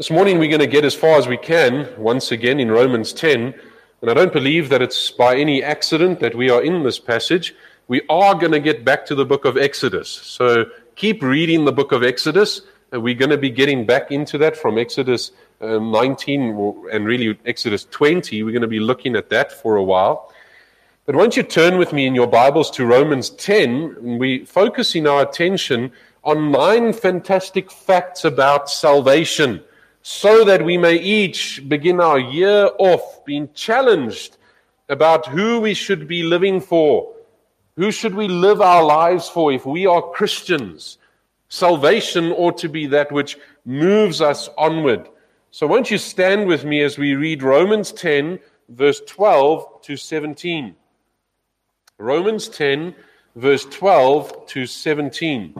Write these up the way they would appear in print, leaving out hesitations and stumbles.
This morning we're going to get as far as we can, once again in Romans 10, and I don't believe that it's by any accident that we are in this passage. We are going to get back to the book of Exodus. So keep reading the book of Exodus, and we're going to be getting back into that from Exodus 19 and really Exodus 20. We're going to be looking at that for a while. But won't you turn with me in your Bibles to Romans 10, and we're focusing our attention on 9 fantastic facts about salvation, so that we may each begin our year off being challenged about who we should be living for. Who should we live our lives for if we are Christians? Salvation ought to be that which moves us onward. So won't you stand with me as we read Romans 10, verse 12 to 17. Romans 10, verse 12 to 17.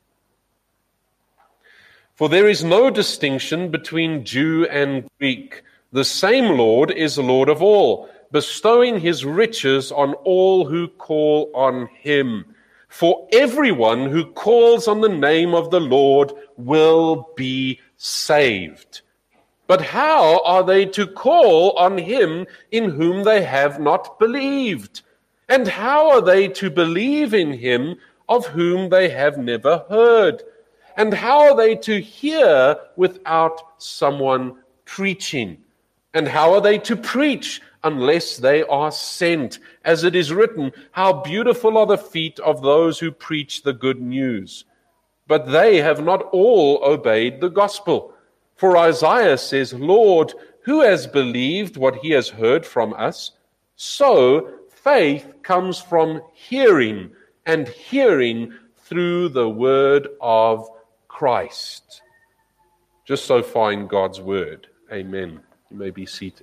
For there is no distinction between Jew and Greek. The same Lord is Lord of all, bestowing his riches on all who call on him. For everyone who calls on the name of the Lord will be saved. But how are they to call on him in whom they have not believed? And how are they to believe in him of whom they have never heard? And how are they to hear without someone preaching? And how are they to preach unless they are sent? As it is written, how beautiful are the feet of those who preach the good news. But they have not all obeyed the gospel. For Isaiah says, Lord, who has believed what he has heard from us? So faith comes from hearing, and hearing through the word of Christ. Just so far in God's word. Amen. You may be seated.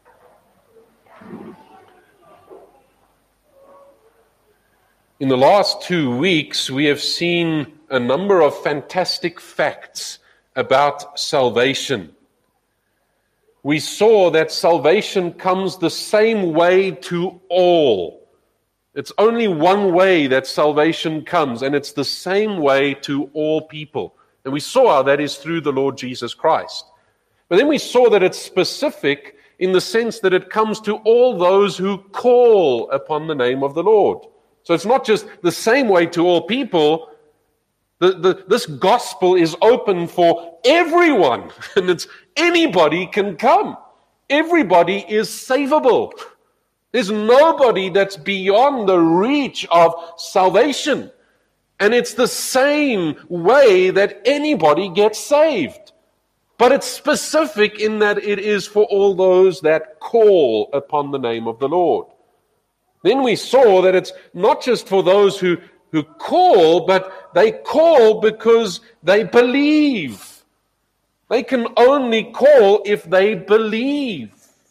In the last 2 weeks, we have seen a number of fantastic facts about salvation. We saw that salvation comes the same way to all. It's only one way that salvation comes, and it's the same way to all people. And we saw how that is through the Lord Jesus Christ. But then we saw that it's specific in the sense that it comes to all those who call upon the name of the Lord. So it's not just the same way to all people. This gospel is open for everyone, and it's anybody can come. Everybody is savable. There's nobody that's beyond the reach of salvation. And it's the same way that anybody gets saved. But it's specific in that it is for all those that call upon the name of the Lord. Then we saw that it's not just for those who call, but they call because they believe. They can only call if they believe.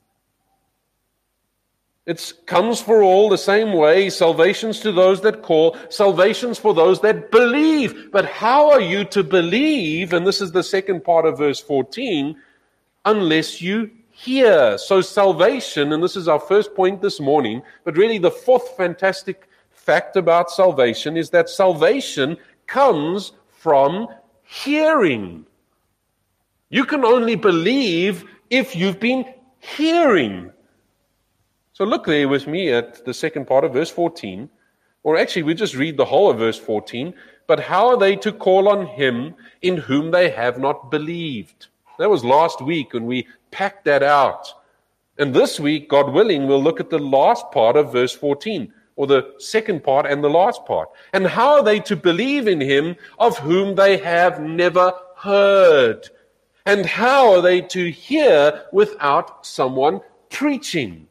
It comes for all the same way. Salvation's to those that call. Salvation's for those that believe. But how are you to believe, and this is the second part of verse 14, unless you hear? So salvation, and this is our first point this morning, but really the fourth fantastic fact about salvation is that salvation comes from hearing. You can only believe if you've been hearing. So look there with me at the second part of verse 14. Or actually, we just read the whole of verse 14. But how are they to call on him in whom they have not believed? That was last week when we packed that out. And this week, God willing, we'll look at the last part of verse 14. Or the second part and the last part. And how are they to believe in him of whom they have never heard? And how are they to hear without someone preaching?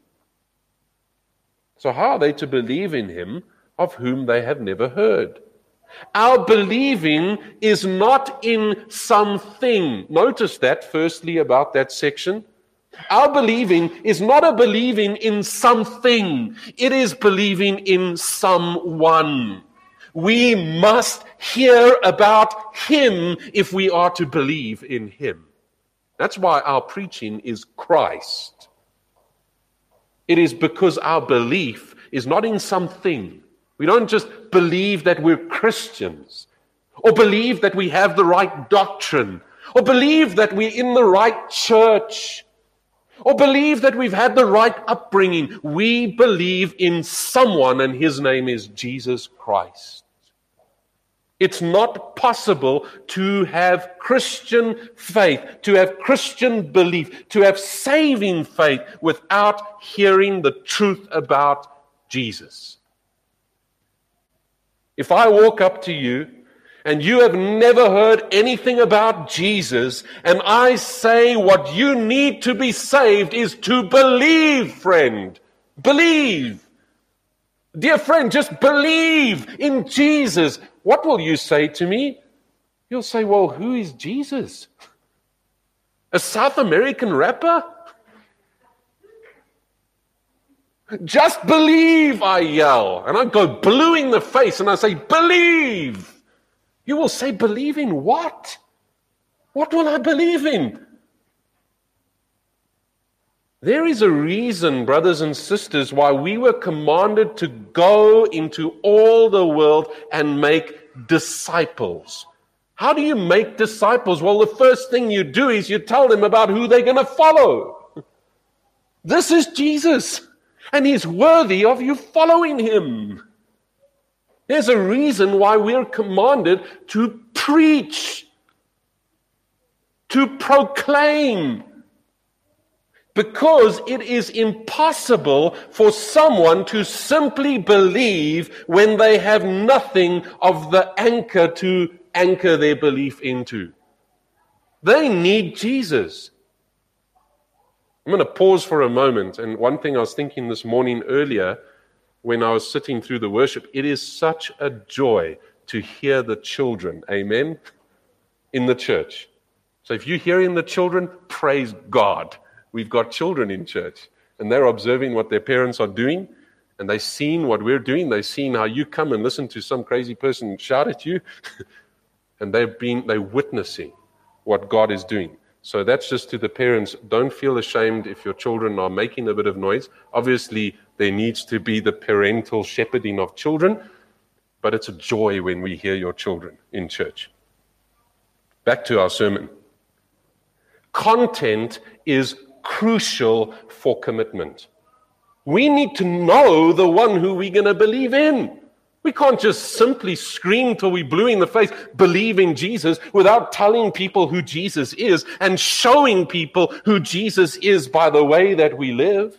So how are they to believe in him of whom they have never heard? Our believing is not in something. Notice that firstly about that section. Our believing is not a believing in something. It is believing in someone. We must hear about him if we are to believe in him. That's why our preaching is Christ. It is because our belief is not in something. We don't just believe that we're Christians or believe that we have the right doctrine or believe that we're in the right church, or believe that we've had the right upbringing. We believe in someone, and his name is Jesus Christ. It's not possible to have Christian faith, to have Christian belief, to have saving faith without hearing the truth about Jesus. If I walk up to you and you have never heard anything about Jesus, and I say what you need to be saved is to believe, friend. Believe. Dear friend, just believe in Jesus. What will you say to me? You'll say, well, who is Jesus? A South American rapper? Just believe, I yell. And I go blue in the face and I say, believe. You will say, believe in what? What will I believe in? There is a reason, brothers and sisters, why we were commanded to go into all the world and make disciples. How do you make disciples? Well, the first thing you do is you tell them about who they're going to follow. This is Jesus, and he's worthy of you following him. There's a reason why we're commanded to preach, to proclaim, because it is impossible for someone to simply believe when they have nothing of the anchor to anchor their belief into. They need Jesus. I'm going to pause for a moment, and one thing I was thinking this morning earlier, when I was sitting through the worship, it is such a joy to hear the children, amen, in the church. So if you're hearing the children, praise God. We've got children in church, and they're observing what their parents are doing, and they've seen what we're doing. They've seen how you come and listen to some crazy person shout at you, and they're witnessing what God is doing. So that's just to the parents. Don't feel ashamed if your children are making a bit of noise. Obviously, there needs to be the parental shepherding of children, but it's a joy when we hear your children in church. Back to our sermon. Content is crucial for commitment. We need to know the one who we're going to believe in. We can't just simply scream till we're blue in the face, believe in Jesus, without telling people who Jesus is and showing people who Jesus is by the way that we live.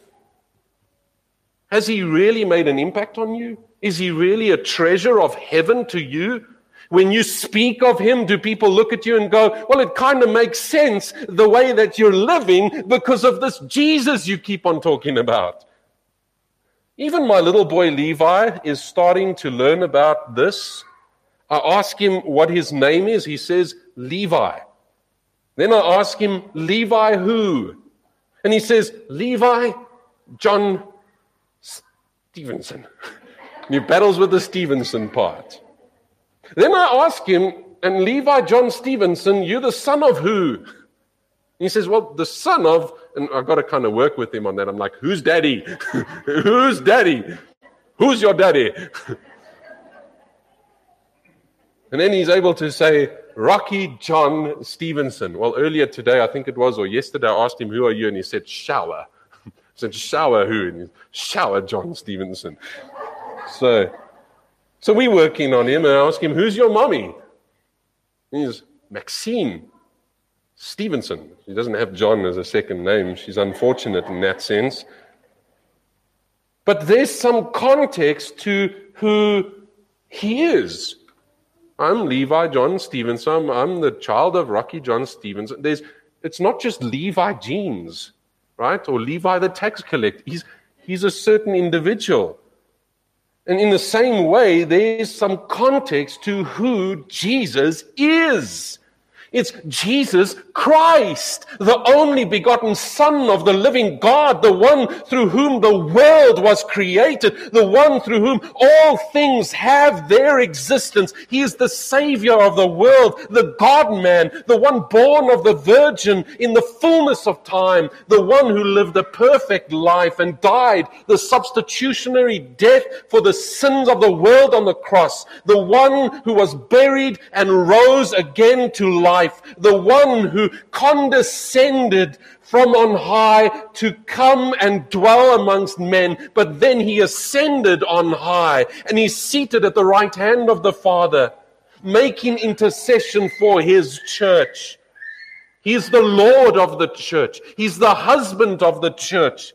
Has he really made an impact on you? Is he really a treasure of heaven to you? When you speak of him, do people look at you and go, well, it kind of makes sense the way that you're living because of this Jesus you keep on talking about? Even my little boy Levi is starting to learn about this. I ask him what his name is. He says, Levi. Then I ask him, Levi who? And he says, Levi John Stevenson. And he battles with the Stevenson part. Then I ask him, and Levi John Stevenson, you're the son of who? And he says, well, the son of, and I've got to kind of work with him on that. I'm like, who's daddy? Who's daddy? Who's your daddy? And then he's able to say, Rocky John Stevenson. Well, earlier today, I think it was, or yesterday, I asked him, who are you? And he said, Shower. I said, Shower who? And he said, Shower John Stevenson. So we're working on him, and I ask him, who's your mommy? And he's Maxine Stevenson. She doesn't have John as a second name. She's unfortunate in that sense. But there's some context to who he is. I'm Levi John Stevenson. I'm the child of Rocky John Stevenson. It's not just Levi Jeans, right? Or Levi the tax collector. He's a certain individual. And in the same way, there's some context to who Jesus is. It's Jesus Christ, the only begotten Son of the living God, the one through whom the world was created, the one through whom all things have their existence. He is the Savior of the world, the God-man, the one born of the Virgin in the fullness of time, the one who lived a perfect life and died the substitutionary death for the sins of the world on the cross, the one who was buried and rose again to life, life, the one who condescended from on high to come and dwell amongst men, but then he ascended on high, and he's seated at the right hand of the Father, making intercession for his church. He's the Lord of the church. He's the husband of the church.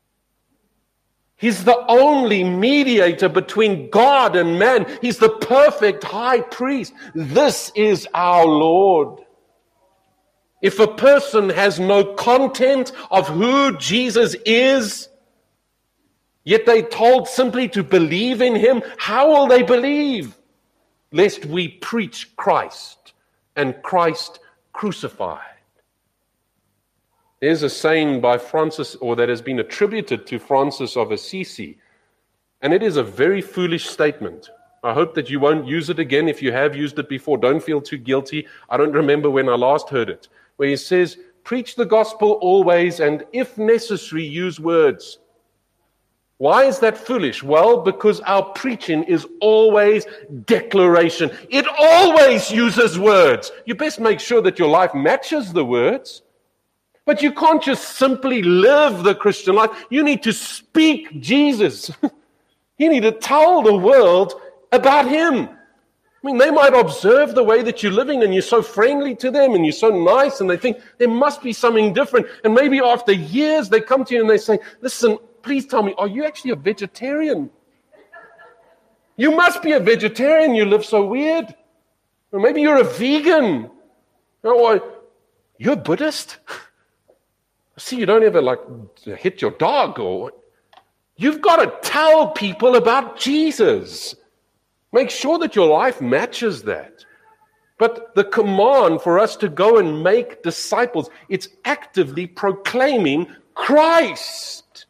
He's the only mediator between God and man. He's the perfect high priest. This is our Lord. If a person has no content of who Jesus is, yet they're told simply to believe in him, how will they believe? Lest we preach Christ and Christ crucified. There's a saying by Francis, or that has been attributed to Francis of Assisi, and it is a very foolish statement. I hope that you won't use it again. If you have used it before, don't feel too guilty. I don't remember when I last heard it, where he says, preach the gospel always, and if necessary, use words. Why is that foolish? Well, because our preaching is always declaration. It always uses words. You best make sure that your life matches the words. But you can't just simply live the Christian life. You need to speak Jesus. You need to tell the world about him. I mean, they might observe the way that you're living and you're so friendly to them and you're so nice and they think there must be something different. And maybe after years they come to you and they say, listen, please tell me, are you actually a vegetarian? You must be a vegetarian. You live so weird. Or maybe you're a vegan. Or you're a Buddhist. See, you don't ever hit your dog, or you've got to tell people about Jesus. Make sure that your life matches that. But the command for us to go and make disciples, it's actively proclaiming Christ.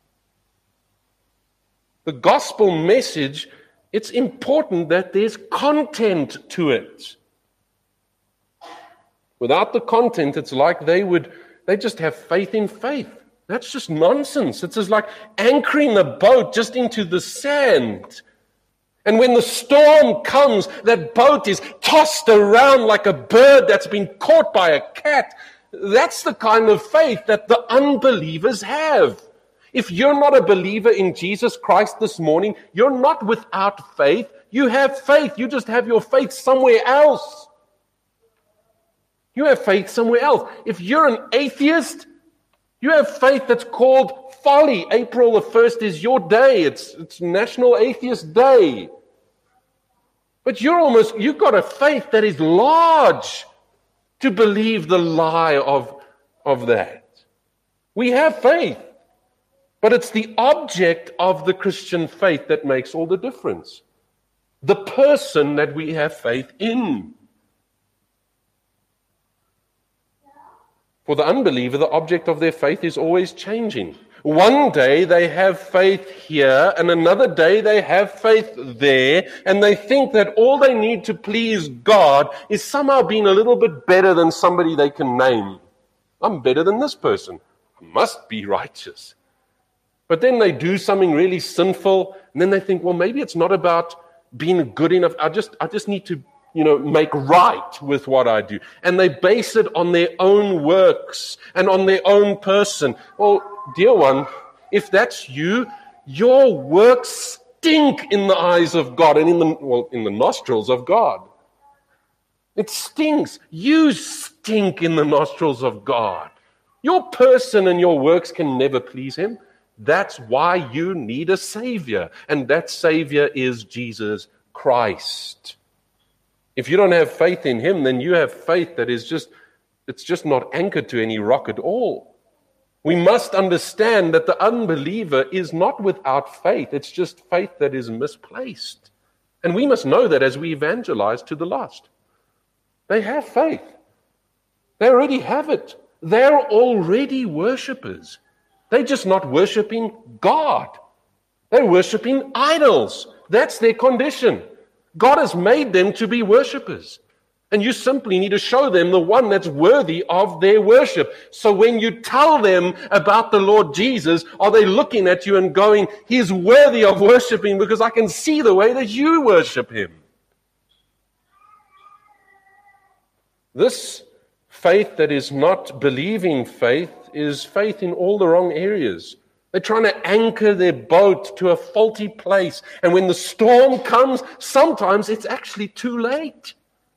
The gospel message, it's important that there's content to it. Without the content, it's like they just have faith in faith. That's just nonsense. It's just like anchoring the boat just into the sand. And when the storm comes, that boat is tossed around like a bird that's been caught by a cat. That's the kind of faith that the unbelievers have. If you're not a believer in Jesus Christ this morning, you're not without faith. You have faith. You just have your faith somewhere else. You have faith somewhere else. If you're an atheist, you have faith that's called folly. April the 1st is your day. It's National Atheist Day. But you've got a faith that is large to believe the lie of that. We have faith, but it's the object of the Christian faith that makes all the difference. The person that we have faith in. For the unbeliever, the object of their faith is always changing. One day they have faith here, and another day they have faith there, and they think that all they need to please God is somehow being a little bit better than somebody they can name. I'm better than this person. I must be righteous. But then they do something really sinful, and then they think, well, maybe it's not about being good enough. I just need to make right with what I do. And they base it on their own works and on their own person. Well, dear one, if that's you, your works stink in the eyes of God and in the nostrils of God. It stinks. You stink in the nostrils of God. Your person and your works can never please him. That's why you need a Savior. And that Savior is Jesus Christ. If you don't have faith in him, then you have faith that is just not anchored to any rock at all. We must understand that the unbeliever is not without faith. It's just faith that is misplaced. And we must know that as we evangelize to the lost. They have faith. They already have it. They're already worshipers. They're just not worshiping God. They're worshiping idols. That's their condition. God has made them to be worshipers. And you simply need to show them the one that's worthy of their worship. So when you tell them about the Lord Jesus, are they looking at you and going, he's worthy of worshiping because I can see the way that you worship him? This faith that is not believing faith is faith in all the wrong areas. They're trying to anchor their boat to a faulty place. And when the storm comes, sometimes it's actually too late.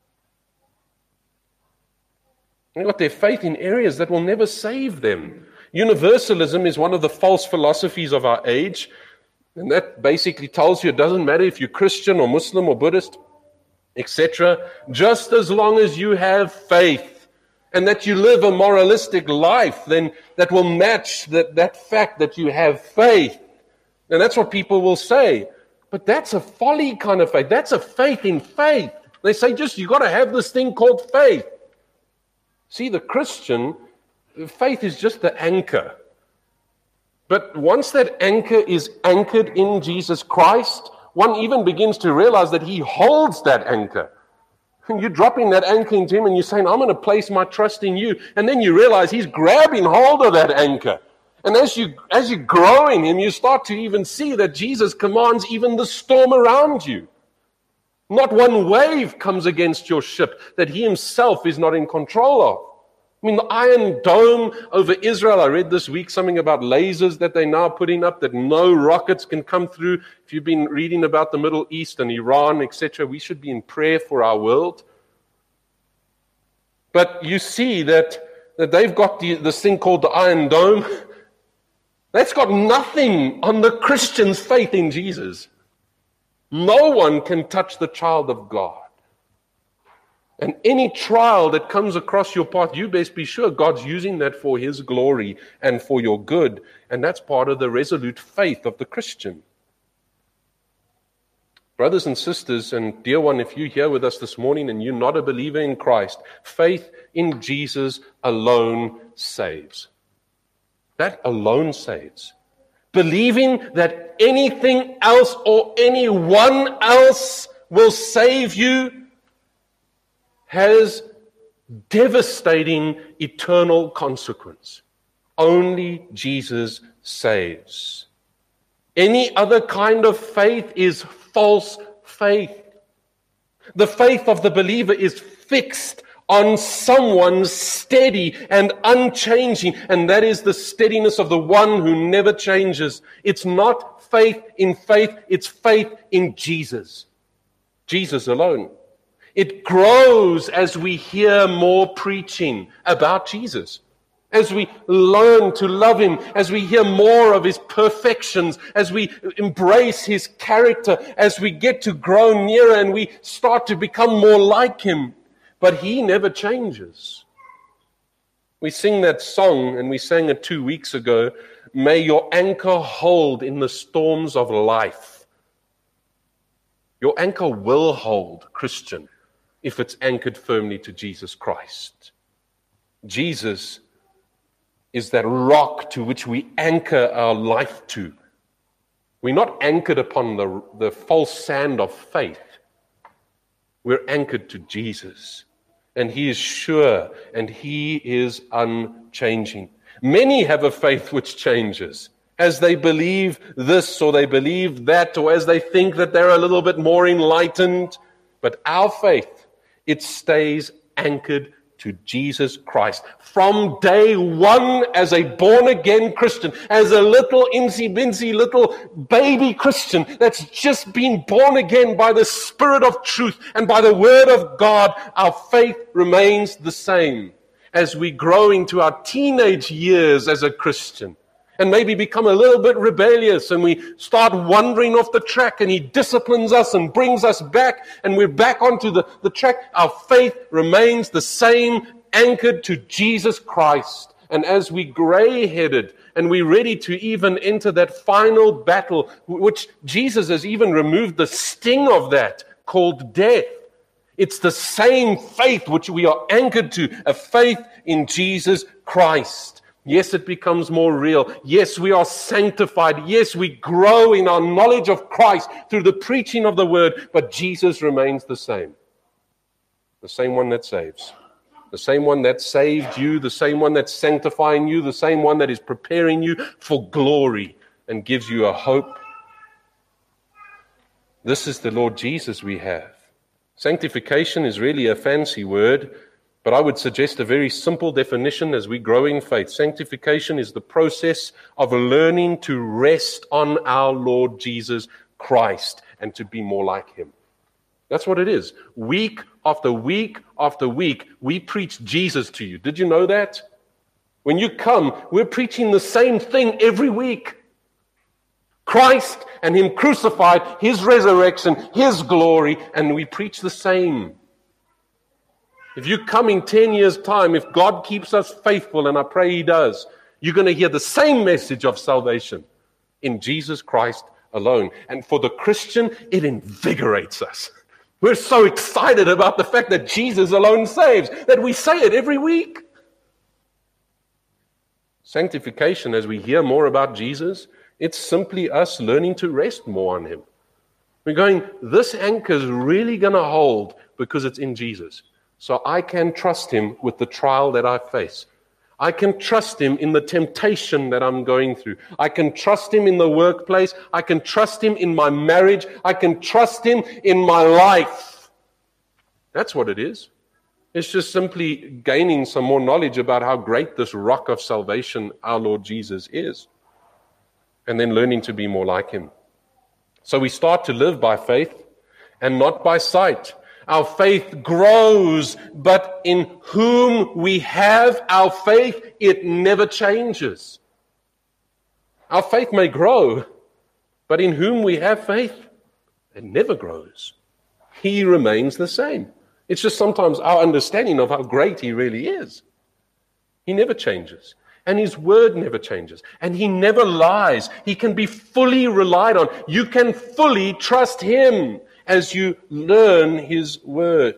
They've got their faith in areas that will never save them. Universalism is one of the false philosophies of our age. And that basically tells you it doesn't matter if you're Christian or Muslim or Buddhist, etc. Just as long as you have faith and that you live a moralistic life, then that will match that fact that you have faith. And that's what people will say. But that's a folly kind of faith. That's a faith in faith. They say you got to have this thing called faith. See, the Christian, faith is just the anchor. But once that anchor is anchored in Jesus Christ, one even begins to realize that He holds that anchor. You're dropping that anchor into Him and you're saying, I'm going to place my trust in You. And then you realize He's grabbing hold of that anchor. And as you grow in Him, you start to even see that Jesus commands even the storm around you. Not one wave comes against your ship that He Himself is not in control of. I mean, the Iron Dome over Israel, I read this week something about lasers that they're now putting up that no rockets can come through. If you've been reading about the Middle East and Iran, etc., we should be in prayer for our world. But you see that they've got this thing called the Iron Dome. That's got nothing on the Christian's faith in Jesus. No one can touch the child of God. And any trial that comes across your path, you best be sure God's using that for His glory and for your good. And that's part of the resolute faith of the Christian. Brothers and sisters, and dear one, if you're here with us this morning and you're not a believer in Christ, faith in Jesus alone saves. That alone saves. Believing that anything else or anyone else will save you has devastating eternal consequence. Only Jesus saves. Any other kind of faith is false faith. The faith of the believer is fixed on someone steady and unchanging, and that is the steadiness of the one who never changes. It's not faith in faith, it's faith in Jesus. Jesus alone. It grows as we hear more preaching about Jesus, as we learn to love Him, as we hear more of His perfections, as we embrace His character, as we get to grow nearer and we start to become more like Him. But He never changes. We sing that song, and we sang it 2 weeks ago, may your anchor hold in the storms of life. Your anchor will hold, Christian, if it's anchored firmly to Jesus Christ. Jesus is that rock to which we anchor our life to. We're not anchored upon the false sand of faith. We're anchored to Jesus. And He is sure and He is unchanging. Many have a faith which changes as they believe this or they believe that, or as they think that they're a little bit more enlightened. But our faith, it stays anchored to Jesus Christ. From day one, as a born-again Christian, as a little insy-binsy little baby Christian that's just been born again by the Spirit of truth and by the Word of God, our faith remains the same. As we grow into our teenage years as a Christian, and maybe become a little bit rebellious, and we start wandering off the track, and He disciplines us and brings us back, and we're back onto the track. Our faith remains the same, anchored to Jesus Christ. And as we gray-headed, and we're ready to even enter that final battle, which Jesus has even removed the sting of that, called death. It's the same faith which we are anchored to, a faith in Jesus Christ. Yes, it becomes more real. Yes, we are sanctified. Yes, we grow in our knowledge of Christ through the preaching of the Word, but Jesus remains the same. The same one that saves. The same one that saved you, the same one that's sanctifying you, the same one that is preparing you for glory and gives you a hope. This is the Lord Jesus we have. Sanctification is really a fancy word. But I would suggest a very simple definition as we grow in faith. Sanctification is the process of learning to rest on our Lord Jesus Christ and to be more like Him. That's what it is. Week after week after week, we preach Jesus to you. Did you know that? When you come, we're preaching the same thing every week. Christ and Him crucified, His resurrection, His glory, and we preach the same. If you come in 10 years' time, if God keeps us faithful, and I pray He does, you're going to hear the same message of salvation in Jesus Christ alone. And for the Christian, it invigorates us. We're so excited about the fact that Jesus alone saves, that we say it every week. Sanctification, as we hear more about Jesus, it's simply us learning to rest more on Him. We're going, this anchor is really going to hold because it's in Jesus. So I can trust Him with the trial that I face. I can trust Him in the temptation that I'm going through. I can trust Him in the workplace. I can trust Him in my marriage. I can trust Him in my life. That's what it is. It's just simply gaining some more knowledge about how great this rock of salvation, our Lord Jesus, is. And then learning to be more like Him. So we start to live by faith and not by sight. Our faith grows, but in whom we have our faith, it never changes. Our faith may grow, but in whom we have faith, it never grows. He remains the same. It's just sometimes our understanding of how great He really is. He never changes. And His word never changes. And He never lies. He can be fully relied on. You can fully trust Him as you learn His word.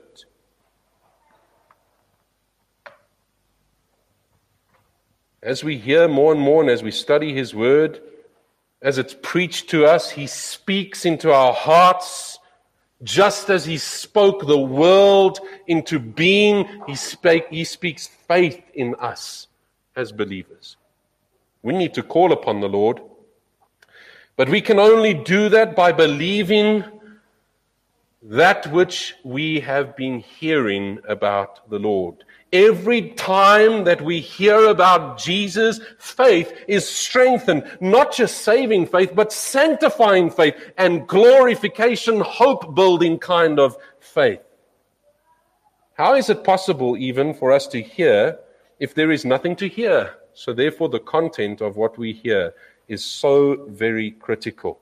As we hear more and more and as we study His word, as it's preached to us, He speaks into our hearts. Just as He spoke the world into being, He speaks faith in us as believers. We need to call upon the Lord, but we can only do that by believing that which we have been hearing about the Lord. Every time that we hear about Jesus, faith is strengthened, not just saving faith, but sanctifying faith and glorification, hope-building kind of faith. How is it possible even for us to hear if there is nothing to hear? So therefore the content of what we hear is so very critical.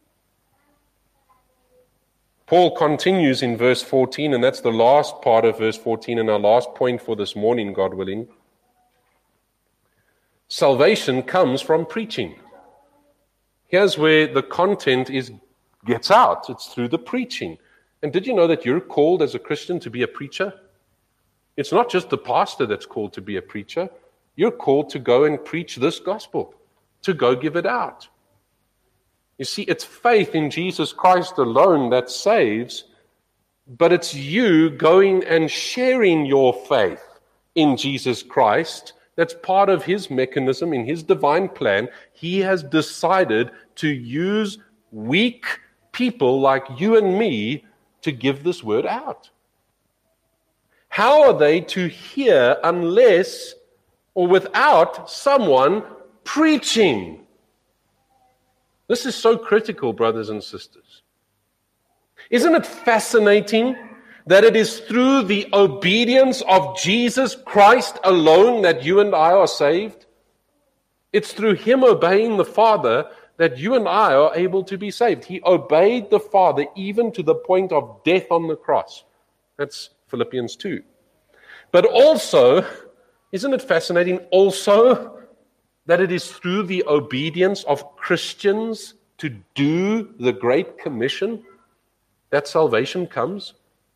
Paul continues in verse 14, and that's the last part of verse 14 and our last point for this morning, God willing. Salvation comes from preaching. Here's where the content gets out. It's through the preaching. And did you know that you're called as a Christian to be a preacher? It's not just the pastor that's called to be a preacher. You're called to go and preach this gospel, to go give it out. You see, it's faith in Jesus Christ alone that saves, but it's you going and sharing your faith in Jesus Christ. That's part of His mechanism, in His divine plan. He has decided to use weak people like you and me to give this word out. How are they to hear unless or without someone preaching? This is so critical, brothers and sisters. Isn't it fascinating that it is through the obedience of Jesus Christ alone that you and I are saved? It's through Him obeying the Father that you and I are able to be saved. He obeyed the Father even to the point of death on the cross. That's Philippians 2. But also, isn't it fascinating also that it is through the obedience of Christians to do the Great Commission that salvation comes?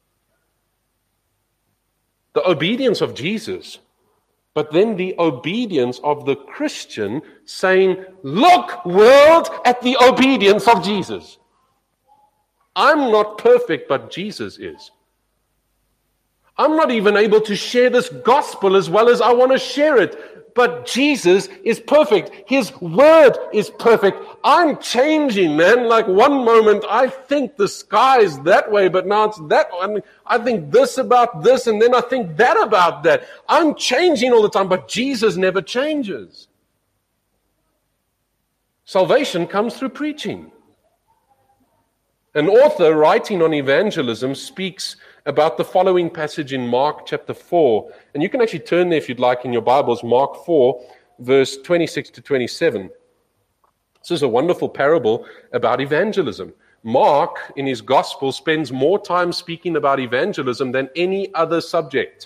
The obedience of Jesus, but then the obedience of the Christian saying, look, world, at the obedience of Jesus. I'm not perfect, but Jesus is. I'm not even able to share this gospel as well as I want to share it. But Jesus is perfect. His word is perfect. I'm changing, man. Like one moment I think the sky is that way, but now it's that one. I think this about this, and then I think that about that. I'm changing all the time, but Jesus never changes. Salvation comes through preaching. An author writing on evangelism speaks about the following passage in Mark chapter 4. And you can actually turn there if you'd like in your Bibles, Mark 4, verse 26 to 27. This is a wonderful parable about evangelism. Mark, in his gospel, spends more time speaking about evangelism than any other subject.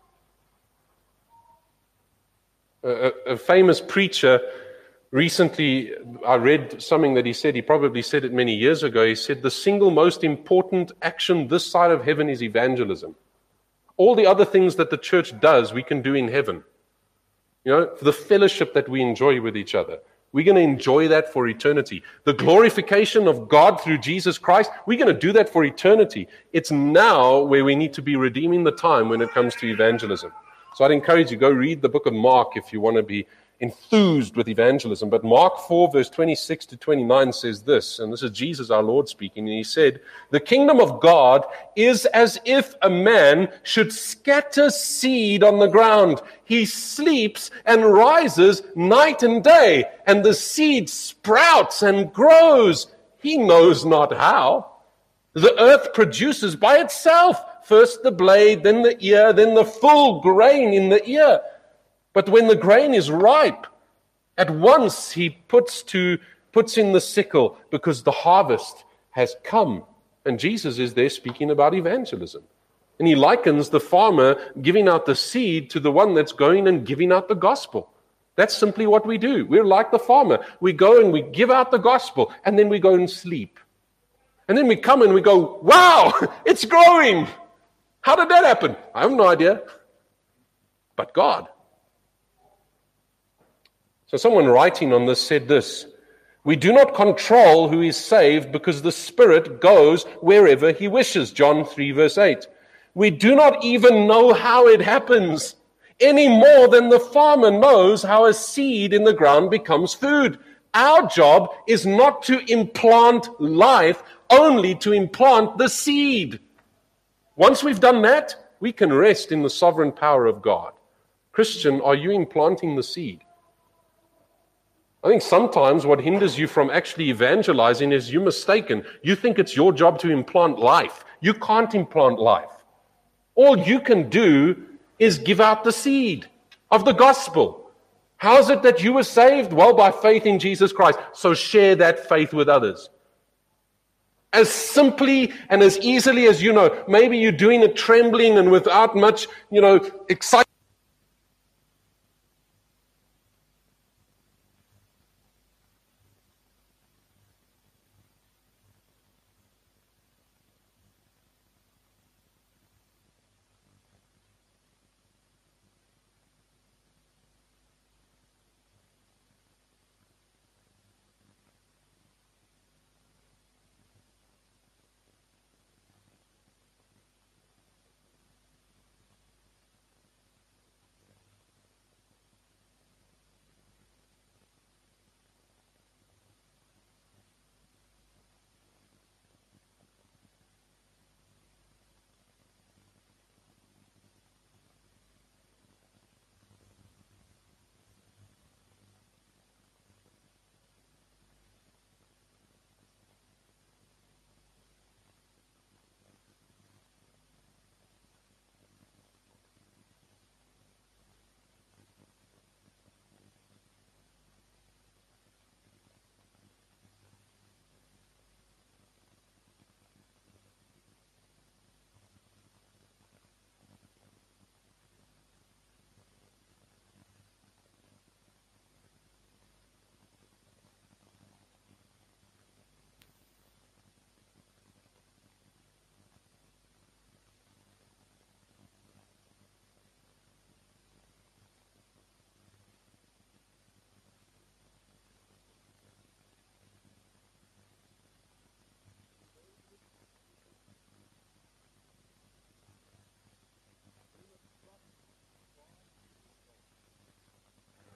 A famous preacher recently, I read something that he said, he probably said it many years ago. He said, the single most important action this side of heaven is evangelism. All the other things that the church does, we can do in heaven. You know, the fellowship that we enjoy with each other. We're going to enjoy that for eternity. The glorification of God through Jesus Christ, we're going to do that for eternity. It's now where we need to be redeeming the time when it comes to evangelism. So I'd encourage you, go read the book of Mark if you want to be enthused with evangelism. But Mark 4, verse 26 to 29 says this, and this is Jesus our Lord speaking, and he said, the kingdom of God is as if a man should scatter seed on the ground. He sleeps and rises night and day, and the seed sprouts and grows. He knows not how. The earth produces by itself first the blade, then the ear, then the full grain in the ear. But when the grain is ripe, at once he puts in the sickle because the harvest has come. And Jesus is there speaking about evangelism. And he likens the farmer giving out the seed to the one that's going and giving out the gospel. That's simply what we do. We're like the farmer. We go and we give out the gospel, and then we go and sleep. And then we come and we go, wow, it's growing. How did that happen? I have no idea. But God. So someone writing on this said this, we do not control who is saved because the Spirit goes wherever he wishes. John 3 verse 8. We do not even know how it happens any more than the farmer knows how a seed in the ground becomes food. Our job is not to implant life, only to implant the seed. Once we've done that, we can rest in the sovereign power of God. Christian, are you implanting the seed? I think sometimes what hinders you from actually evangelizing is you're mistaken. You think it's your job to implant life. You can't implant life. All you can do is give out the seed of the gospel. How is it that you were saved? Well, by faith in Jesus Christ. So share that faith with others. As simply and as easily as you know. Maybe you're doing it trembling and without much, excitement.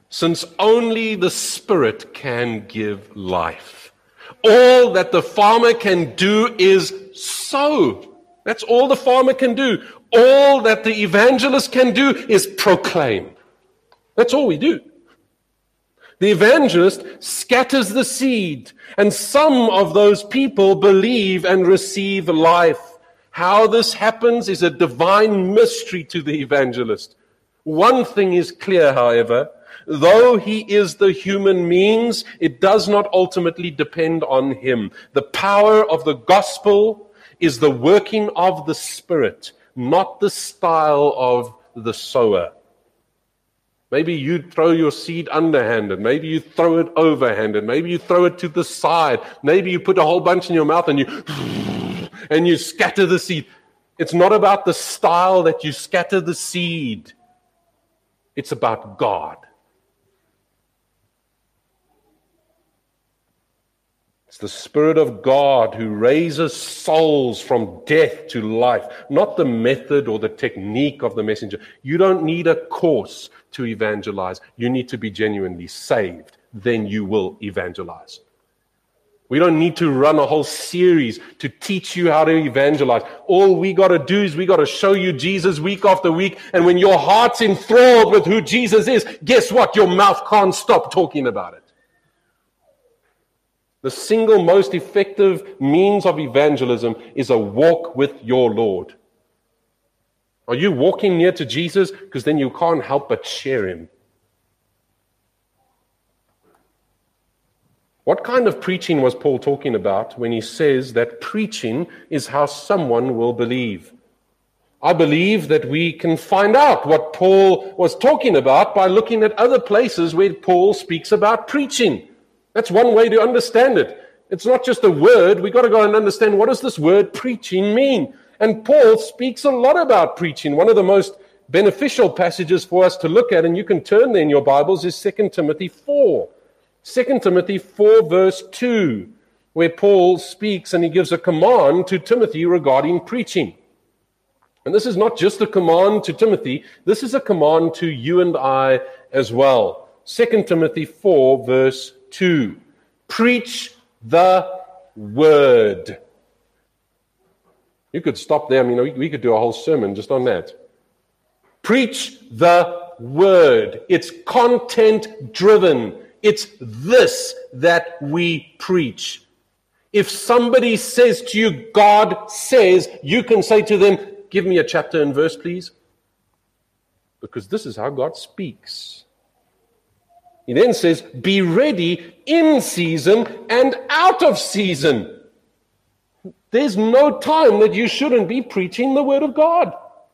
since only the Spirit can give life. All that the farmer can do is sow. That's all the farmer can do. All that the evangelist can do is proclaim. That's all we do. The evangelist scatters the seed, and some of those people believe and receive life. How this happens is a divine mystery to the evangelist. One thing is clear, however, though he is the human means, it does not ultimately depend on him. The power of the gospel is the working of the Spirit, not the style of the sower. Maybe you throw your seed underhanded. Maybe you throw it overhanded. Maybe you throw it to the side. Maybe you put a whole bunch in your mouth and you scatter the seed. It's not about the style that you scatter the seed. It's about God. It's the Spirit of God who raises souls from death to life, not the method or the technique of the messenger. You don't need a course to evangelize. You need to be genuinely saved. Then you will evangelize. We don't need to run a whole series to teach you how to evangelize. All we got to do is we got to show you Jesus week after week. And when your heart's enthralled with who Jesus is, guess what? Your mouth can't stop talking about it. The single most effective means of evangelism is a walk with your Lord. Are you walking near to Jesus? Because then you can't help but share him. What kind of preaching was Paul talking about when he says that preaching is how someone will believe? I believe that we can find out what Paul was talking about by looking at other places where Paul speaks about preaching. That's one way to understand it. It's not just a word. We've got to go and understand, what does this word preaching mean? And Paul speaks a lot about preaching. One of the most beneficial passages for us to look at, and you can turn there in your Bibles, is 2 Timothy 4. 2 Timothy 4 verse 2, where Paul speaks and he gives a command to Timothy regarding preaching. And this is not just a command to Timothy, this is a command to you and I as well. 2 Timothy 4 verse 2. Preach the word. You could stop there. I mean, we could do a whole sermon just on that. Preach the word. It's content driven. It's this that we preach. If somebody says to you, God says, you can say to them, give me a chapter and verse, please. Because this is how God speaks. He then says, be ready in season and out of season. There's no time that you shouldn't be preaching the word of God.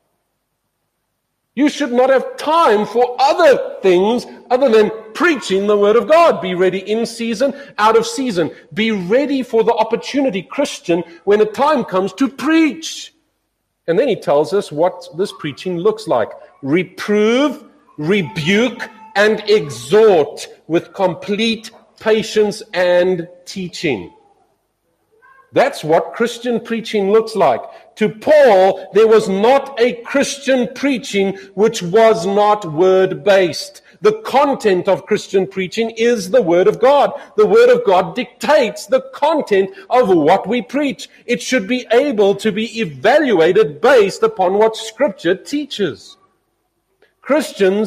You should not have time for other things other than preaching the word of God. Be ready in season, out of season. Be ready for the opportunity, Christian, when a time comes to preach. And then he tells us what this preaching looks like. Reprove, rebuke, and exhort with complete patience and teaching. That's what Christian preaching looks like. To Paul, there was not a Christian preaching which was not word-based. The content of Christian preaching is the Word of God. The Word of God dictates the content of what we preach. It should be able to be evaluated based upon what Scripture teaches. Christian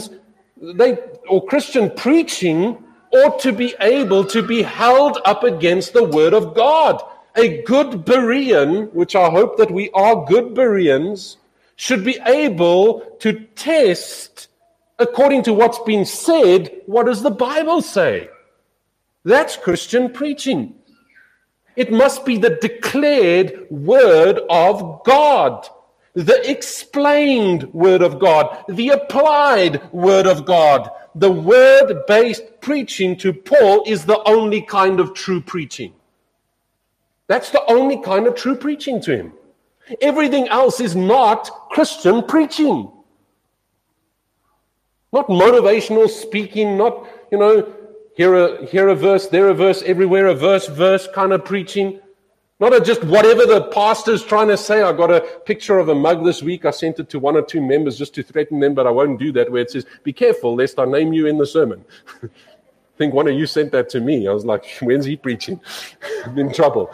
preaching ought to be able to be held up against the Word of God. A good Berean, which I hope that we are good Bereans, should be able to test, according to what's been said, what does the Bible say? That's Christian preaching. It must be the declared Word of God, the explained Word of God, the applied Word of God. The word-based preaching to Paul is the only kind of true preaching. That's the only kind of true preaching to him. Everything else is not Christian preaching. Not motivational speaking, not, here a verse, there a verse, everywhere a verse kind of preaching. Not just whatever the pastor's trying to say. I got a picture of a mug this week. I sent it to 1 or 2 members just to threaten them, but I won't do that, where it says, be careful lest I name you in the sermon. I think one of you sent that to me. I was like, when's he preaching? I'm in trouble.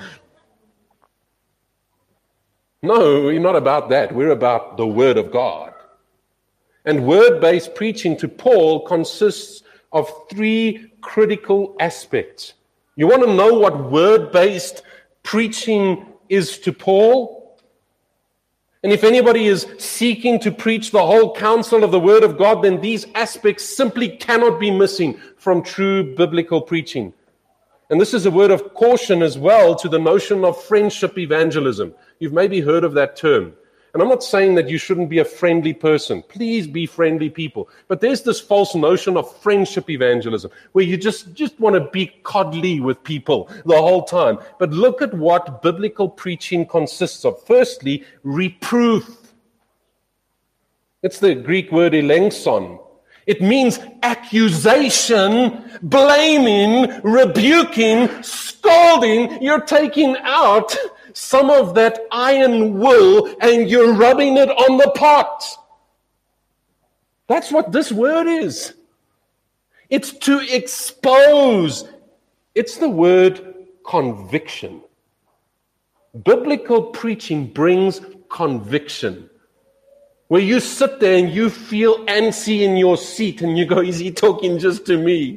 No, we're not about that. We're about the Word of God. And word-based preaching to Paul consists of 3 critical aspects. You want to know what word-based preaching is to Paul? And if anybody is seeking to preach the whole counsel of the Word of God, then these aspects simply cannot be missing from true biblical preaching. And this is a word of caution as well to the notion of friendship evangelism. You've maybe heard of that term. And I'm not saying that you shouldn't be a friendly person. Please be friendly people. But there's this false notion of friendship evangelism, where you just want to be cuddly with people the whole time. But look at what biblical preaching consists of. Firstly, reproof. It's the Greek word elengson. It means accusation, blaming, rebuking, scolding. You're taking out some of that iron wool and you're rubbing it on the pot. That's what this word is. It's to expose. It's the word conviction. Biblical preaching brings conviction. Where you sit there and you feel antsy in your seat and you go, is he talking just to me?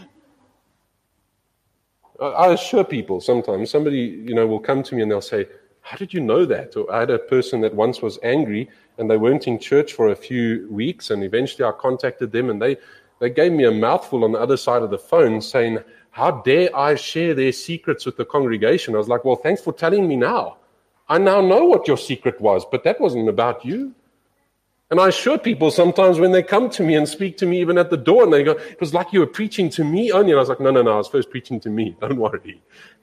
I assure people sometimes, somebody, will come to me and they'll say, how did you know that? Or I had a person that once was angry and they weren't in church for a few weeks, and eventually I contacted them and they gave me a mouthful on the other side of the phone saying, how dare I share their secrets with the congregation? I was like, well, thanks for telling me now. I now know what your secret was, but that wasn't about you. And I assure people sometimes when they come to me and speak to me even at the door and they go, it was like you were preaching to me only. And I was like, no, I was first preaching to me. Don't worry.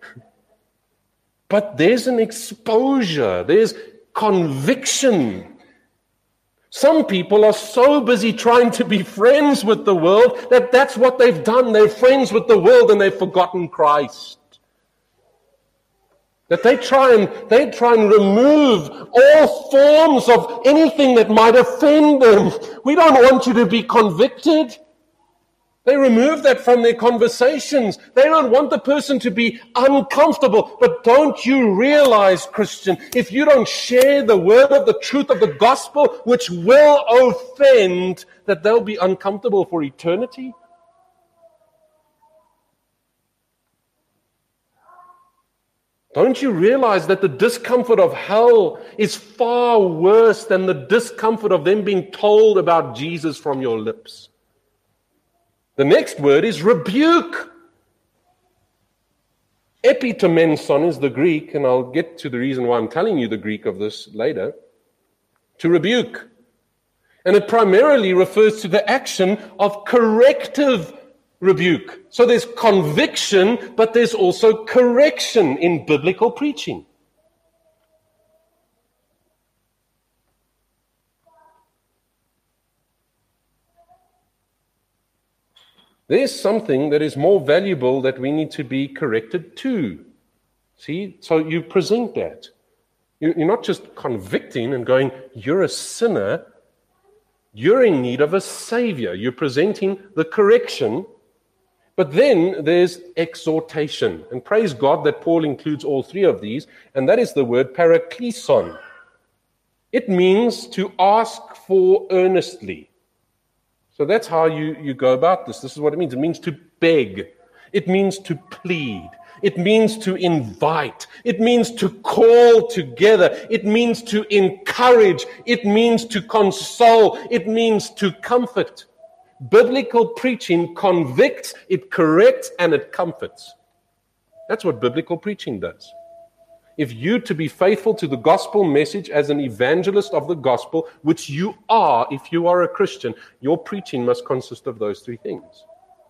But there's an exposure. There's conviction. Some people are so busy trying to be friends with the world that that's what they've done. They're friends with the world and they've forgotten Christ. That they try and remove all forms of anything that might offend them. We don't want you to be convicted. They remove that from their conversations. They don't want the person to be uncomfortable. But don't you realize, Christian, if you don't share the word of the truth of the gospel, which will offend, that they'll be uncomfortable for eternity? Don't you realize that the discomfort of hell is far worse than the discomfort of them being told about Jesus from your lips? The next word is rebuke. Epitomenson is the Greek, and I'll get to the reason why I'm telling you the Greek of this later. To rebuke. And it primarily refers to the action of corrective rebuke. So there's conviction, but there's also correction in biblical preaching. There's something that is more valuable that we need to be corrected to. See? So you present that. You're not just convicting and going, you're a sinner. You're in need of a savior. You're presenting the correction. But then there's exhortation. And praise God that Paul includes all 3 of these. And that is the word parakleson. It means to ask for earnestly. So that's how you go about this. This is what it means. It means to beg. It means to plead. It means to invite. It means to call together. It means to encourage. It means to console. It means to comfort. Biblical preaching convicts, it corrects, and it comforts. That's what biblical preaching does. If you to be faithful to the gospel message as an evangelist of the gospel, which you are if you are a Christian, your preaching must consist of those 3 things.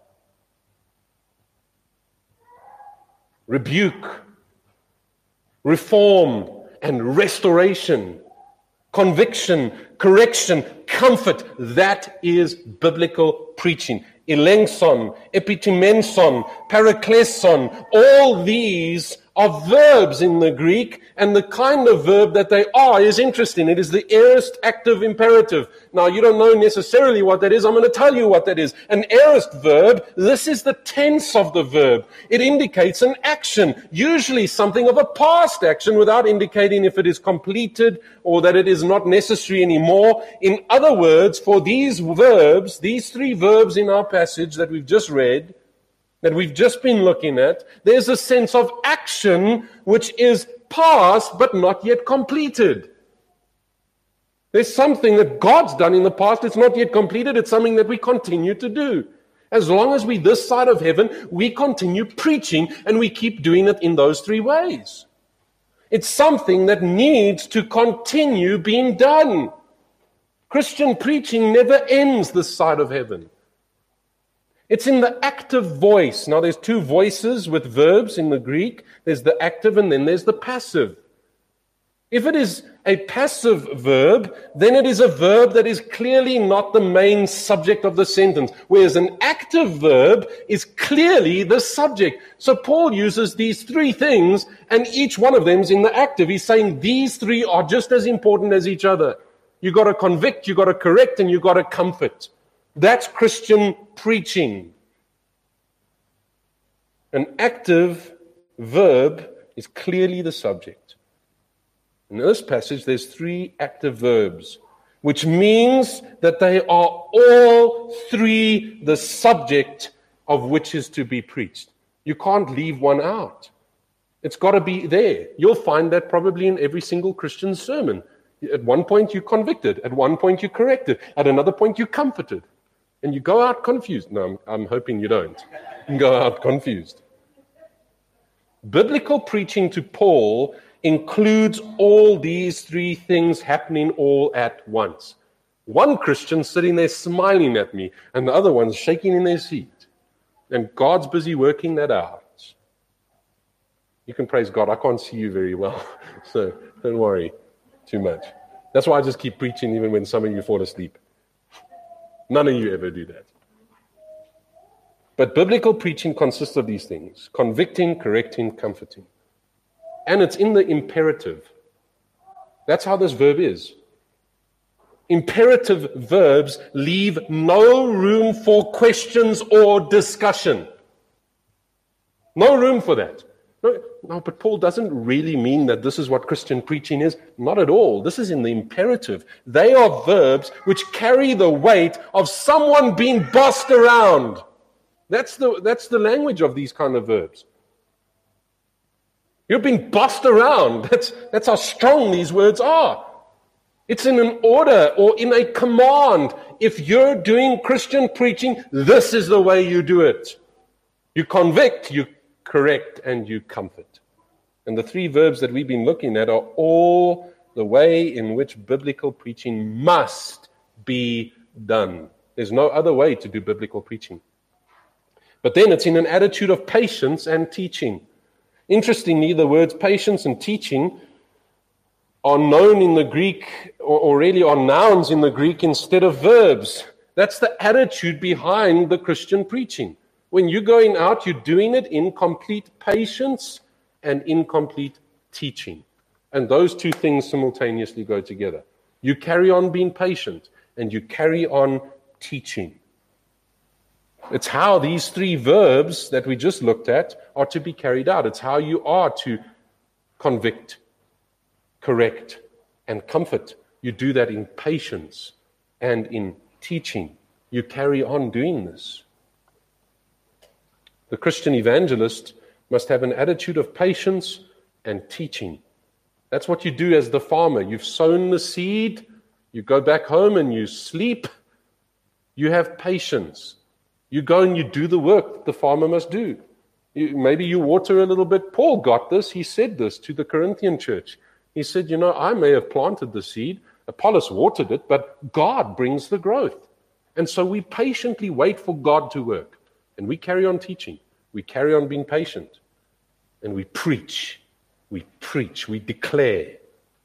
Rebuke, reform, and restoration. Conviction, correction, comfort. That is biblical preaching. Elengson, epitimenson, parakleson, all these are verbs in the Greek, and the kind of verb that they are is interesting. It is the aorist active imperative. Now, you don't know necessarily what that is. I'm going to tell you what that is. An aorist verb, this is the tense of the verb. It indicates an action, usually something of a past action, without indicating if it is completed or that it is not necessary anymore. In other words, for these verbs, these three verbs in our passage that we've just read, that we've just been looking at, there's a sense of action which is past but not yet completed. There's something that God's done in the past, it's not yet completed, it's something that we continue to do. As long as we're this side of heaven, we continue preaching and we keep doing it in those three ways. It's something that needs to continue being done. Christian preaching never ends this side of heaven. It's in the active voice. Now, there's two voices with verbs in the Greek. There's the active and then there's the passive. If it is a passive verb, then it is a verb that is clearly not the main subject of the sentence, whereas an active verb is clearly the subject. So Paul uses these three things, and each one of them is in the active. He's saying these three are just as important as each other. You've got to convict, you've got to correct, and you've got to comfort. That's Christian preaching. An active verb is clearly the subject. In this passage, there's three active verbs, which means that they are all three the subject of which is to be preached. You can't leave one out. It's got to be there. You'll find that probably in every single Christian sermon. At one point, you convicted. At one point, you corrected. At another point, you comforted. And you go out confused. No, I'm hoping you don't. You go out confused. Biblical preaching to Paul includes all these three things happening all at once. One Christian sitting there smiling at me, and the other one's shaking in their seat. And God's busy working that out. You can praise God. I can't see you very well, so don't worry too much. That's why I just keep preaching even when some of you fall asleep. None of you ever do that. But biblical preaching consists of these things: convicting, correcting, comforting. And it's in the imperative. That's how this verb is. Imperative verbs leave no room for questions or discussion. No room for that. No, but Paul doesn't really mean that this is what Christian preaching is. Not at all. This is in the imperative. They are verbs which carry the weight of someone being bossed around. That's the language of these kind of verbs. You're being bossed around. That's how strong these words are. It's in an order or in a command. If you're doing Christian preaching, this is the way you do it. You convict, you correct, and you comfort. And the three verbs that we've been looking at are all the way in which biblical preaching must be done. There's no other way to do biblical preaching. But then it's in an attitude of patience and teaching. Interestingly, the words patience and teaching are known in the Greek, or really are nouns in the Greek instead of verbs. That's the attitude behind the Christian preaching. When you're going out, you're doing it in complete patience and in complete teaching. And those two things simultaneously go together. You carry on being patient and you carry on teaching. It's how these three verbs that we just looked at are to be carried out. It's how you are to convict, correct, and comfort. You do that in patience and in teaching. You carry on doing this. The Christian evangelist must have an attitude of patience and teaching. That's what you do as the farmer. You've sown the seed, you go back home and you sleep. You have patience. You go and you do the work the farmer must do. Maybe you water a little bit. Paul got this. He said this to the Corinthian church. He said, I may have planted the seed, Apollos watered it, but God brings the growth. And so we patiently wait for God to work. And we carry on teaching. We carry on being patient. And we preach. We declare.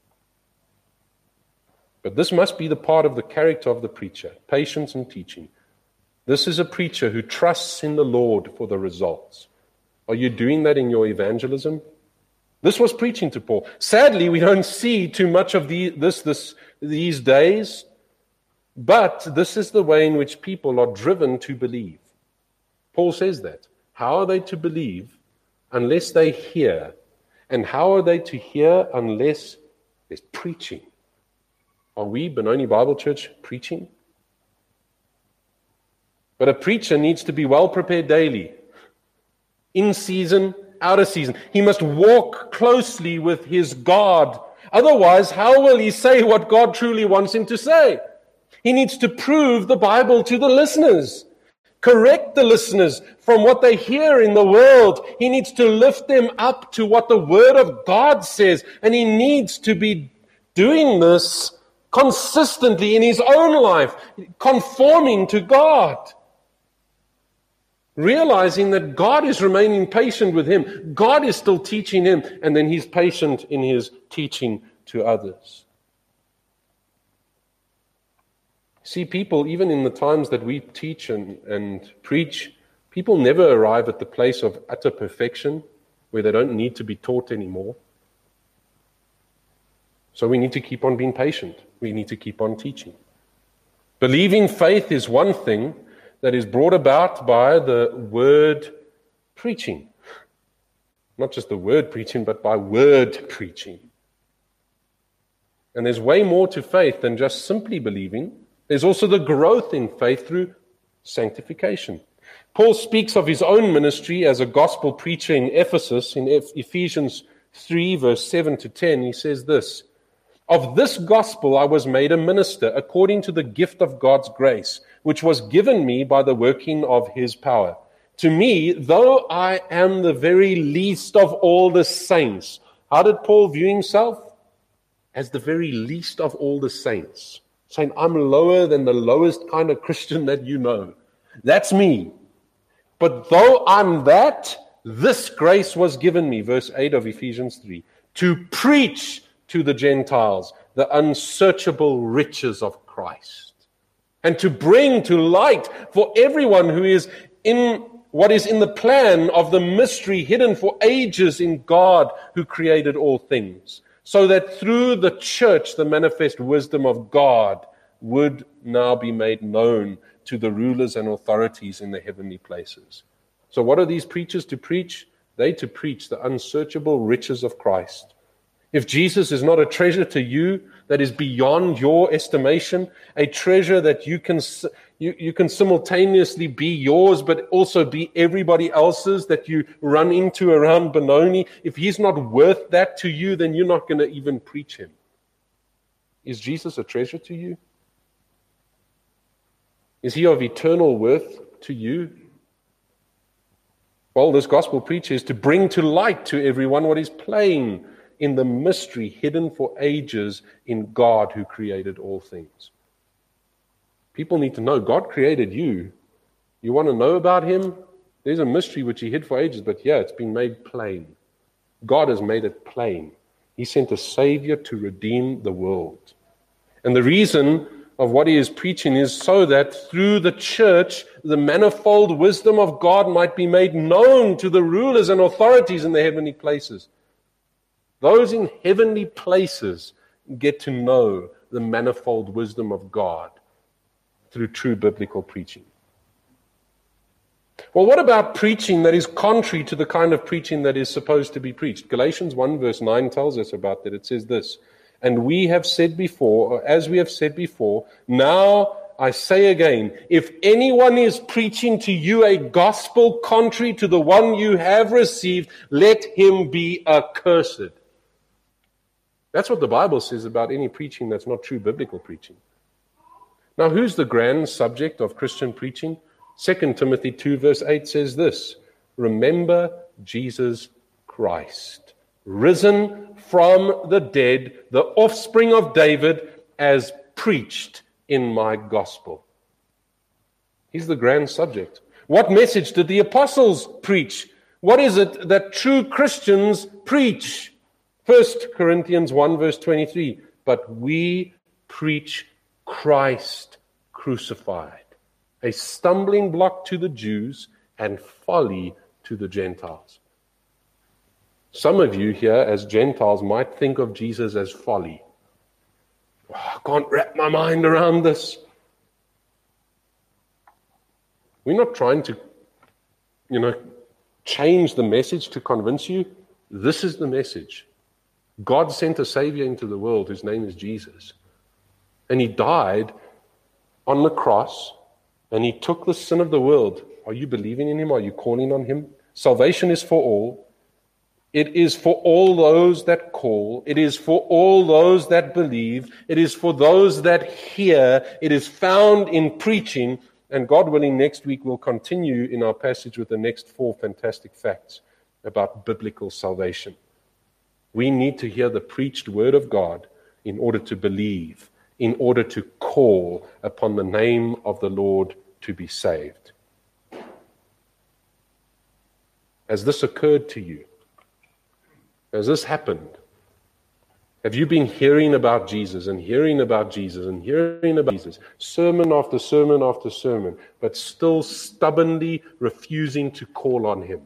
But this must be the part of the character of the preacher, patience and teaching. This is a preacher who trusts in the Lord for the results. Are you doing that in your evangelism? This was preaching to Paul. Sadly, we don't see too much of these days, but this is the way in which people are driven to believe. Paul says that. How are they to believe unless they hear? And how are they to hear unless there's preaching? Are we, Benoni Bible Church, preaching? But a preacher needs to be well prepared daily, in season, out of season. He must walk closely with his God. Otherwise, how will he say what God truly wants him to say? He needs to prove the Bible to the listeners, correct the listeners from what they hear in the world. He needs to lift them up to what the Word of God says, and he needs to be doing this consistently in his own life, conforming to God. Realizing that God is remaining patient with him. God is still teaching him, and then he's patient in his teaching to others. See, people, even in the times that we teach and preach, people never arrive at the place of utter perfection where they don't need to be taught anymore. So we need to keep on being patient. We need to keep on teaching. Believing faith is one thing that is brought about by the word preaching. Not just the word preaching, but by word preaching. And there's way more to faith than just simply believing. There's also the growth in faith through sanctification. Paul speaks of his own ministry as a gospel preacher in Ephesus. In Ephesians 3, verse 7 to 10, he says this: "Of this gospel I was made a minister according to the gift of God's grace, which was given me by the working of his power. To me, though I am the very least of all the saints." How did Paul view himself? As the very least of all the saints. Saying, I'm lower than the lowest kind of Christian that you know. That's me. But though I'm that, this grace was given me, verse 8 of Ephesians 3, to preach to the Gentiles the unsearchable riches of Christ, and to bring to light for everyone who is in what is in the plan of the mystery hidden for ages in God who created all things, so that through the church the manifest wisdom of God would now be made known to the rulers and authorities in the heavenly places. So what are these preachers to preach? They to preach the unsearchable riches of Christ. If Jesus is not a treasure to you that is beyond your estimation, a treasure that you can simultaneously be yours but also be everybody else's that you run into around Benoni, if he's not worth that to you, then you're not going to even preach him. Is Jesus a treasure to you? Is he of eternal worth to you? Well, this gospel preacher is to bring to light to everyone what is plain in the mystery hidden for ages in God who created all things. People need to know God created you. You want to know about him? There's a mystery which he hid for ages, but yeah, it's been made plain. God has made it plain. He sent a Savior to redeem the world. And the reason of what he is preaching is so that through the church, the manifold wisdom of God might be made known to the rulers and authorities in the heavenly places. Those in heavenly places get to know the manifold wisdom of God through true biblical preaching. Well, what about preaching that is contrary to the kind of preaching that is supposed to be preached? Galatians 1 verse 9 tells us about that. It says this: "And we have said before, or as we have said before, now I say again, if anyone is preaching to you a gospel contrary to the one you have received, let him be accursed." That's what the Bible says about any preaching that's not true biblical preaching. Now, who's the grand subject of Christian preaching? 2 Timothy 2 verse 8 says this: "Remember Jesus Christ, risen from the dead, the offspring of David, as preached in my gospel." He's the grand subject. What message did the apostles preach? What is it that true Christians preach? 1 Corinthians 1 verse 23, "But we preach Christ crucified, a stumbling block to the Jews and folly to the Gentiles." Some of you here as Gentiles might think of Jesus as folly. Oh, I can't wrap my mind around this. We're not trying to, change the message to convince you. This is the message. God sent a Savior into the world whose name is Jesus. And He died on the cross, and He took the sin of the world. Are you believing in Him? Are you calling on Him? Salvation is for all. It is for all those that call. It is for all those that believe. It is for those that hear. It is found in preaching. And God willing, next week we'll continue in our passage with the next 4 fantastic facts about biblical salvation. We need to hear the preached word of God in order to believe, in order to call upon the name of the Lord to be saved. Has this occurred to you? Has this happened? Have you been hearing about Jesus and hearing about Jesus and hearing about Jesus, sermon after sermon after sermon, but still stubbornly refusing to call on Him?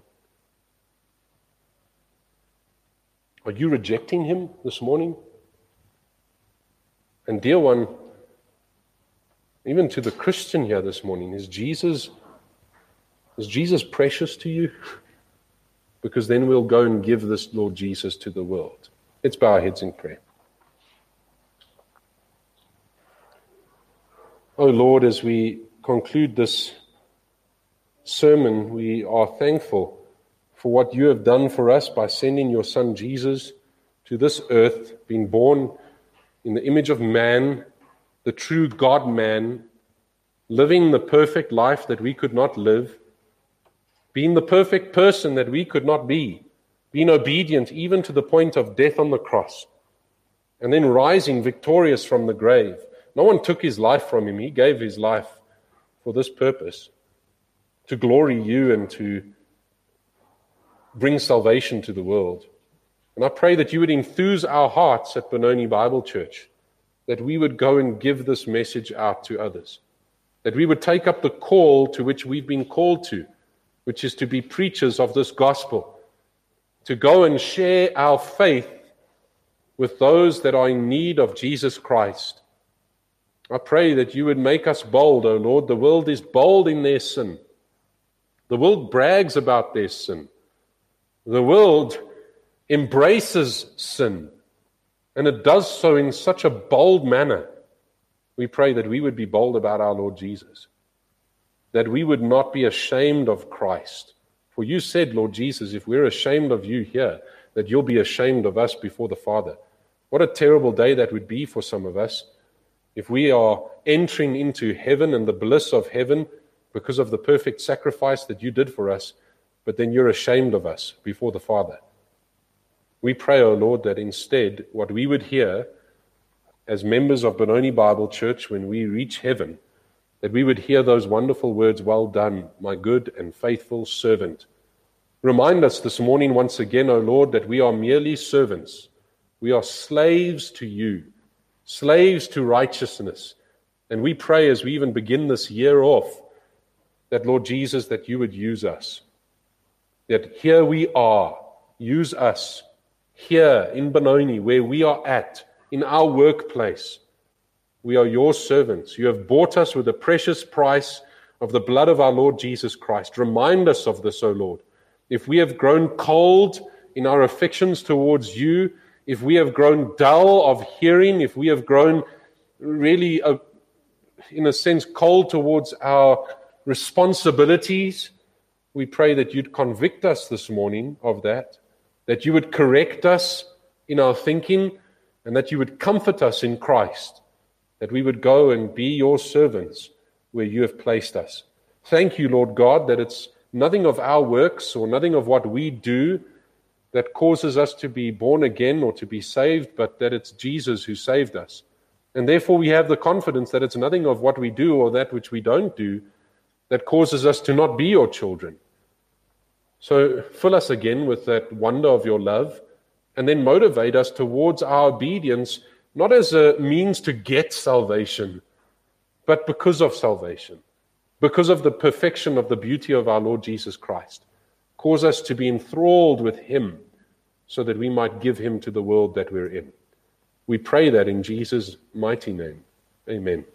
Are you rejecting Him this morning? And dear one, even to the Christian here this morning, is Jesus precious to you? Because then we'll go and give this Lord Jesus to the world. Let's bow our heads in prayer. Oh Lord, as we conclude this sermon, we are thankful for what you have done for us by sending your Son Jesus to this earth, being born in the image of man, the true God-man, living the perfect life that we could not live, being the perfect person that we could not be, being obedient even to the point of death on the cross, and then rising victorious from the grave. No one took his life from him. He gave his life for this purpose, to glory you and to bring salvation to the world. And I pray that you would enthuse our hearts at Benoni Bible Church, that we would go and give this message out to others, that we would take up the call to which we've been called to, which is to be preachers of this gospel, to go and share our faith with those that are in need of Jesus Christ. I pray that you would make us bold, O Lord. The world is bold in their sin. The world brags about their sin. The world embraces sin, and it does so in such a bold manner. We pray that we would be bold about our Lord Jesus, that we would not be ashamed of Christ. For you said, Lord Jesus, if we're ashamed of you here, that you'll be ashamed of us before the Father. What a terrible day that would be for some of us if we are entering into heaven and the bliss of heaven because of the perfect sacrifice that you did for us, but then you're ashamed of us before the Father. We pray, O Lord, that instead what we would hear as members of Benoni Bible Church when we reach heaven, that we would hear those wonderful words, "Well done, my good and faithful servant." Remind us this morning once again, O Lord, that we are merely servants. We are slaves to you, slaves to righteousness. And we pray as we even begin this year off, that Lord Jesus, that you would use us. That here we are, use us, here in Benoni, where we are at, in our workplace. We are your servants. You have bought us with the precious price of the blood of our Lord Jesus Christ. Remind us of this, O Lord. If we have grown cold in our affections towards you, if we have grown dull of hearing, if we have grown really, in a sense, cold towards our responsibilities, we pray that you'd convict us this morning of that you would correct us in our thinking, and that you would comfort us in Christ, that we would go and be your servants where you have placed us. Thank you, Lord God, that it's nothing of our works or nothing of what we do that causes us to be born again or to be saved, but that it's Jesus who saved us. And therefore we have the confidence that it's nothing of what we do or that which we don't do that causes us to not be your children. So fill us again with that wonder of your love, and then motivate us towards our obedience, not as a means to get salvation, but because of salvation, because of the perfection of the beauty of our Lord Jesus Christ. Cause us to be enthralled with him, so that we might give him to the world that we're in. We pray that in Jesus' mighty name. Amen.